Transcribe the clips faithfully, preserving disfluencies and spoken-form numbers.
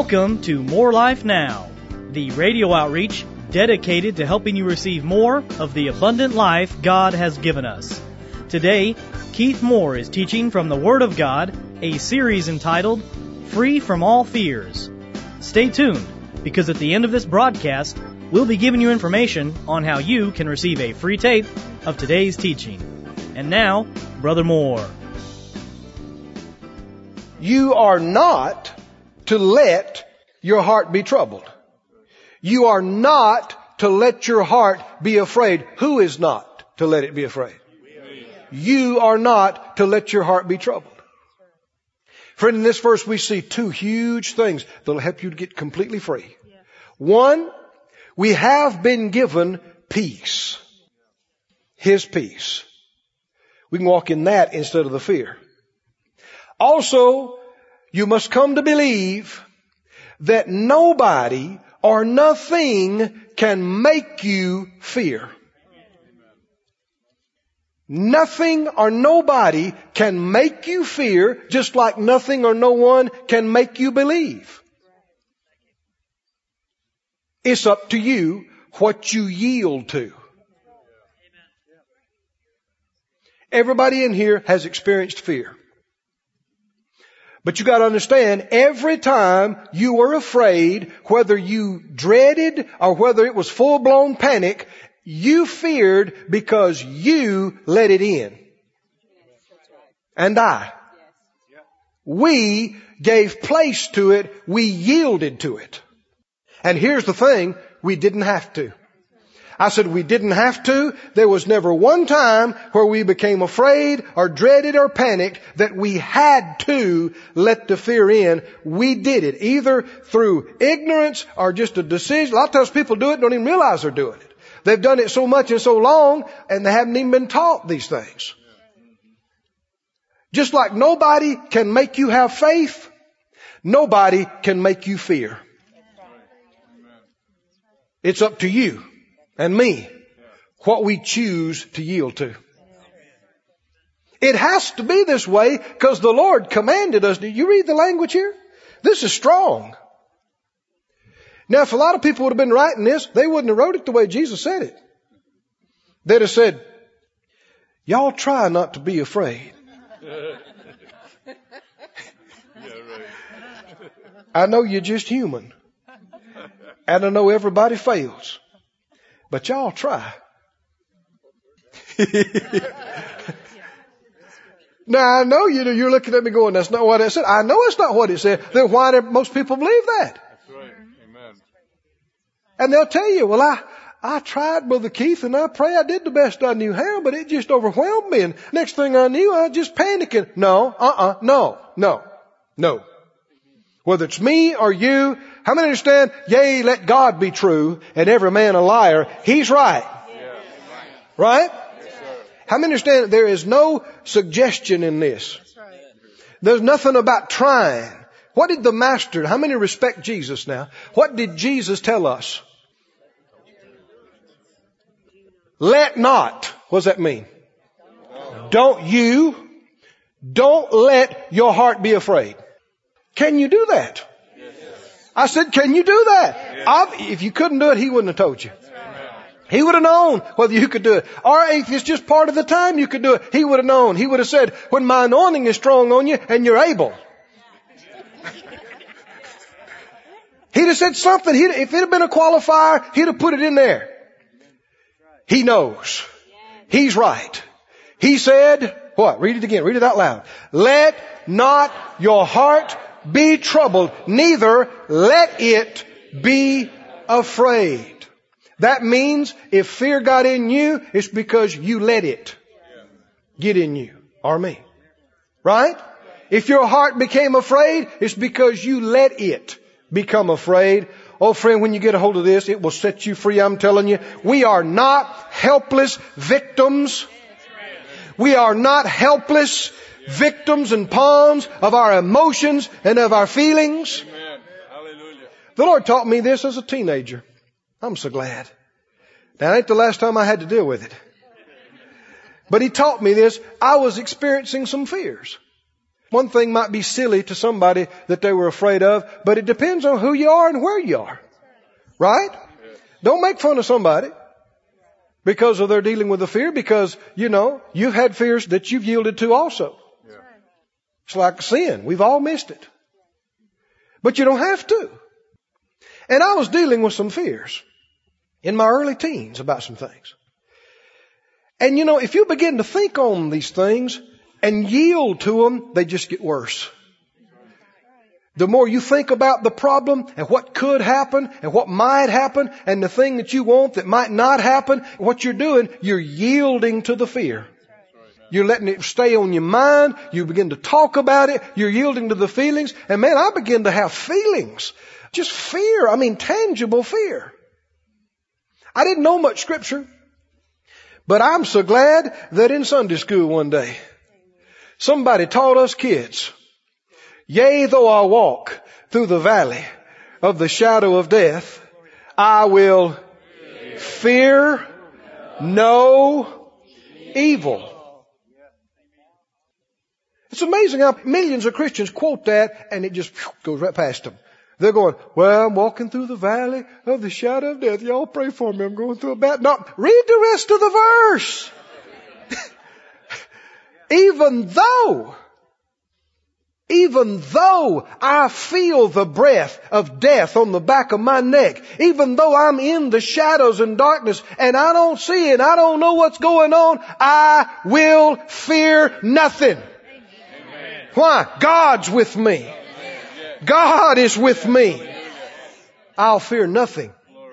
Welcome to More Life Now, the radio outreach dedicated to helping you receive more of the abundant life God has given us. Today, Keith Moore is teaching from the Word of God, a series entitled Free from All Fears. Stay tuned, because at the end of this broadcast, we'll be giving you information on how you can receive a free tape of today's teaching. And now, Brother Moore. You are not to let your heart be troubled. You are not to let your heart be afraid. Who is not to let it be afraid? You are not to let your heart be troubled. Friend, in this verse we see two huge things that will help you to get completely free. One, we have been given peace. His peace. We can walk in that instead of the fear. Also, you must come to believe that nobody or nothing can make you fear. Nothing or nobody can make you fear, just like nothing or no one can make you believe. It's up to you what you yield to. Everybody in here has experienced fear. But you got to understand, every time you were afraid, whether you dreaded or whether it was full-blown panic, you feared because you let it in. And I. We gave place to it. We yielded to it. And here's the thing, we didn't have to. I said we didn't have to. There was never one time where we became afraid or dreaded or panicked that we had to let the fear in. We did it either through ignorance or just a decision. A lot of times people do it and don't even realize they're doing it. They've done it so much and so long and they haven't even been taught these things. Just like nobody can make you have faith, nobody can make you fear. It's up to you and me what we choose to yield to. It has to be this way because the Lord commanded us. Did you read the language here? This is strong. Now, if a lot of people would have been writing this, they wouldn't have wrote it the way Jesus said it. They'd have said, y'all try not to be afraid. I know you're just human. And I know everybody fails. But y'all try. Now, I know you, you're looking at me going, that's not what it said. I know it's not what it said. Then why do most people believe that? That's right. Amen. And they'll tell you, well, I, I tried, Brother Keith, and I pray I did the best I knew how, but it just overwhelmed me. And next thing I knew, I was just panicking. No, uh-uh, no, no, no. Whether it's me or you, how many understand, yea, let God be true and every man a liar? He's right. Yeah. Right? Yes, sir. How many understand there is no suggestion in this? There's nothing about trying. What did the Master, how many respect Jesus now? What did Jesus tell us? Let not. What does that mean? Don't you, don't let your heart be afraid. Can you do that? Yes. I said, can you do that? Yes. If you couldn't do it, he wouldn't have told you. Amen. He would have known whether you could do it. Or if it's just part of the time you could do it, he would have known. He would have said, when my anointing is strong on you and you're able. He'd have said something. He'd, if it had been a qualifier, he'd have put it in there. He knows. He's right. He said, what? Read it again. Read it out loud. Let not your heart be troubled, neither let it be afraid. That means if fear got in you, it's because you let it get in you or me. Right? If your heart became afraid, it's because you let it become afraid. Oh friend, when you get a hold of this, it will set you free, I'm telling you. We are not helpless victims. We are not helpless victims and pawns of our emotions and of our feelings. Amen. Hallelujah. The Lord taught me this as a teenager. I'm so glad. That ain't the last time I had to deal with it. But He taught me this. I was experiencing some fears. One thing might be silly to somebody that they were afraid of, but it depends on who you are and where you are. Right? Don't make fun of somebody because of their dealing with the fear, because, you know, you've had fears that you've yielded to also. It's like sin. We've all missed it. But you don't have to. And I was dealing with some fears in my early teens about some things. And you know, if you begin to think on these things and yield to them, they just get worse. The more you think about the problem and what could happen and what might happen and the thing that you want that might not happen, what you're doing, you're yielding to the fear. You're letting it stay on your mind. You begin to talk about it. You're yielding to the feelings. And man, I begin to have feelings. Just fear. I mean, tangible fear. I didn't know much scripture, but I'm so glad that in Sunday school one day, somebody taught us kids, yea, though I walk through the valley of the shadow of death, I will fear no evil. It's amazing how millions of Christians quote that and it just goes right past them. They're going, well, I'm walking through the valley of the shadow of death. Y'all pray for me. I'm going through a bad... No, read the rest of the verse. Even though, even though I feel the breath of death on the back of my neck, even though I'm in the shadows and darkness and I don't see it, I don't know what's going on, I will fear nothing. Amen. Why? God's with me. God is with me. I'll fear nothing.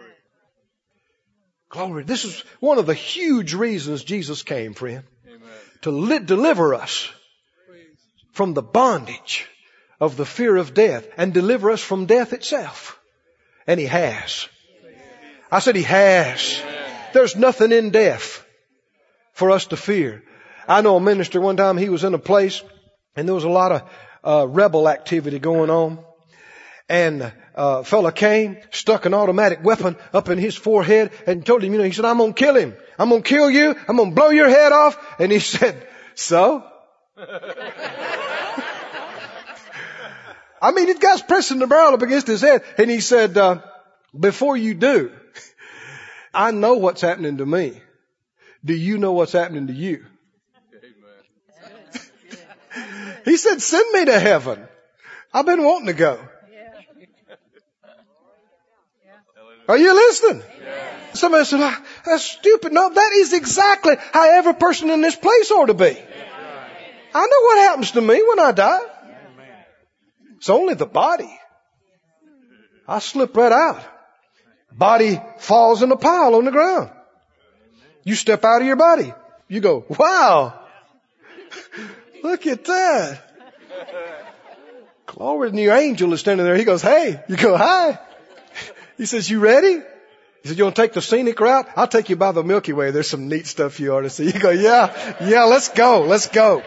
Glory. This is one of the huge reasons Jesus came, friend. To li- deliver us from the bondage of the fear of death and deliver us from death itself. And He has. I said He has. There's nothing in death for us to fear. I know a minister one time, he was in a place and there was a lot of uh, rebel activity going on. And uh, a fella came, stuck an automatic weapon up in his forehead and told him, you know, he said, I'm going to kill him. I'm going to kill you. I'm going to blow your head off. And he said, so? I mean, the guy's pressing the barrel up against his head. And he said, uh, before you do, I know what's happening to me. Do you know what's happening to you? He said, send me to heaven. I've been wanting to go. Are you listening? Yeah. Somebody said, oh, that's stupid. No, that is exactly how every person in this place ought to be. Yeah. I know what happens to me when I die. It's only the body. I slip right out. Body falls in a pile on the ground. You step out of your body. You go, wow. Look at that. Glory, and your angel is standing there. He goes, hey. You go, hi. He says, you ready? He said, you want to take the scenic route? I'll take you by the Milky Way. There's some neat stuff you ought to see. You go, yeah, yeah, let's go. Let's go.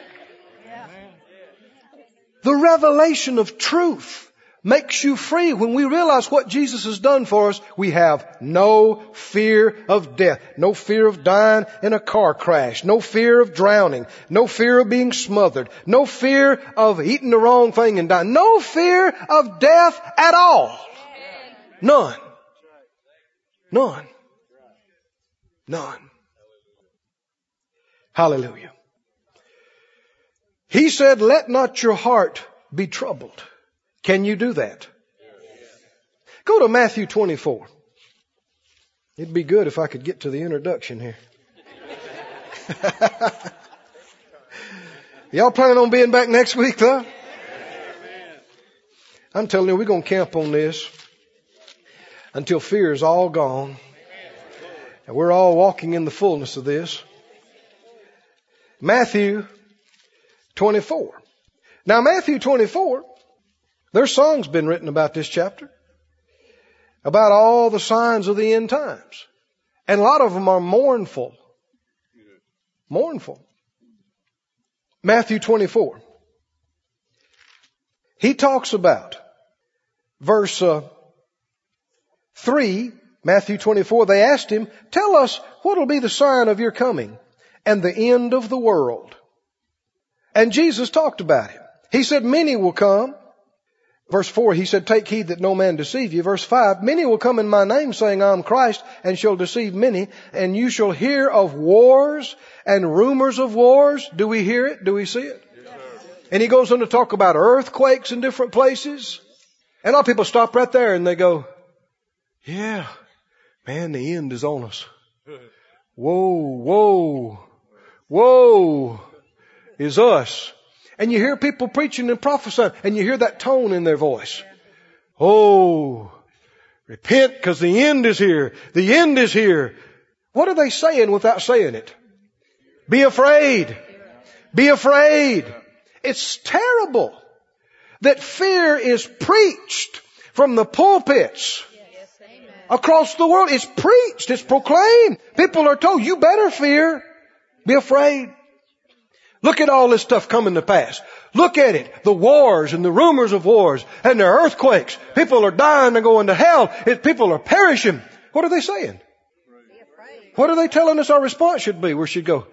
The revelation of truth makes you free. When we realize what Jesus has done for us, we have no fear of death, no fear of dying in a car crash, no fear of drowning, no fear of being smothered, no fear of eating the wrong thing and dying, no fear of death at all. None. None. None. Hallelujah. He said, let not your heart be troubled. Can you do that? Go to Matthew twenty-four. It'd be good if I could get to the introduction here. Y'all planning on being back next week, though? I'm telling you, we're going to camp on this until fear is all gone. And we're all walking in the fullness of this. Matthew twenty-four. Now, Matthew twenty-four, there's songs been written about this chapter, about all the signs of the end times. And a lot of them are mournful. Mournful. Matthew twenty-four. He talks about verse uh, three, Matthew twenty-four. They asked him, tell us what will be the sign of your coming and the end of the world. And Jesus talked about it. He said, many will come. Verse four, he said, take heed that no man deceive you. Verse five, many will come in my name saying, I am Christ, and shall deceive many. And you shall hear of wars and rumors of wars. Do we hear it? Do we see it? Yes, sir. And he goes on to talk about earthquakes in different places. And a lot of people stop right there and they go, yeah, man, the end is on us. Whoa, whoa, whoa is us. And you hear people preaching and prophesying, and you hear that tone in their voice. Oh, repent because the end is here. The end is here. What are they saying without saying it? Be afraid. Be afraid. It's terrible that fear is preached from the pulpits across the world. It's preached. It's proclaimed. People are told, you better fear. Be afraid. Look at all this stuff coming to pass. Look at it. The wars and the rumors of wars and the earthquakes. People are dying and going to hell. It, people are perishing. What are they saying? What are they telling us our response should be? We should go,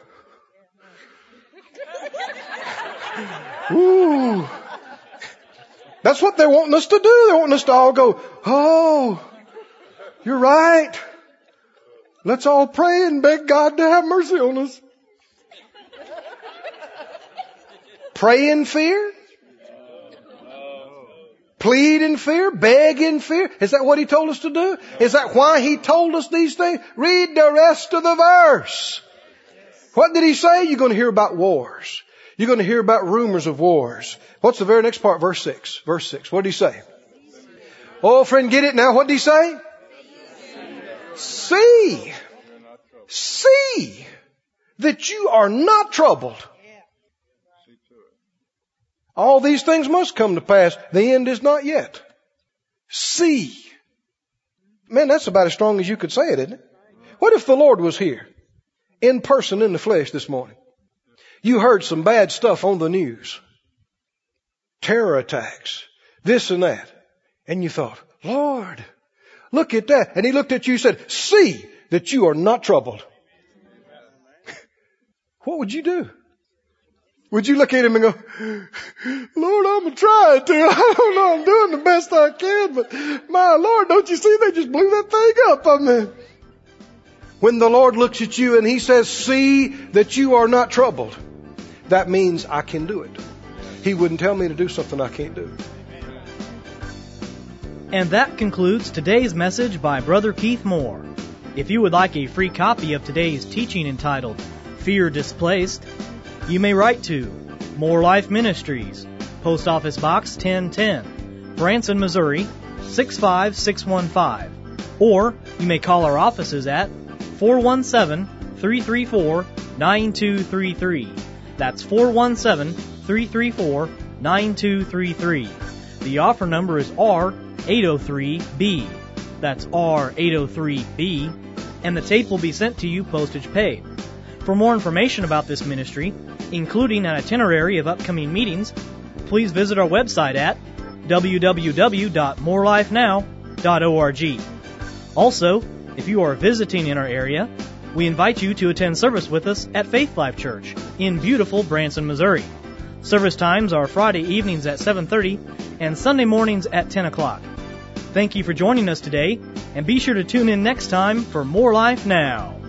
ooh. That's what they're wanting us to do. They're wanting us to all go, oh, you're right. Let's all pray and beg God to have mercy on us. Pray in fear? Plead in fear? Beg in fear? Is that what he told us to do? Is that why he told us these things? Read the rest of the verse. What did he say? You're going to hear about wars. You're going to hear about rumors of wars. What's the very next part? Verse six. Verse six. What did he say? Oh, friend, get it now. What did he say? See. See that you are not troubled. All these things must come to pass. The end is not yet. See. Man, that's about as strong as you could say it, isn't it? What if the Lord was here in person in the flesh this morning? You heard some bad stuff on the news. Terror attacks. This and that. And you thought, Lord, look at that. And he looked at you and said, see that you are not troubled. What would you do? Would you look at him and go, Lord, I'm going to try to. I don't know. I'm doing the best I can. But my Lord, don't you see? They just blew that thing up. I mean, when the Lord looks at you and he says, see that you are not troubled, that means I can do it. He wouldn't tell me to do something I can't do. And that concludes today's message by Brother Keith Moore. If you would like a free copy of today's teaching entitled Fear Displaced, you may write to More Life Ministries, Post Office Box ten ten, Branson, Missouri, six five six one five. Or you may call our offices at four one seven, three three four, nine two three three. That's four one seven, three three four, nine two three three. The offer number is R eight oh three B. That's R eight oh three B. And the tape will be sent to you postage paid. For more information about this ministry, including an itinerary of upcoming meetings, please visit our website at w w w dot more life now dot org. Also, if you are visiting in our area, we invite you to attend service with us at Faith Life Church in beautiful Branson, Missouri. Service times are Friday evenings at seven thirty and Sunday mornings at ten o'clock. Thank you for joining us today, and be sure to tune in next time for More Life Now.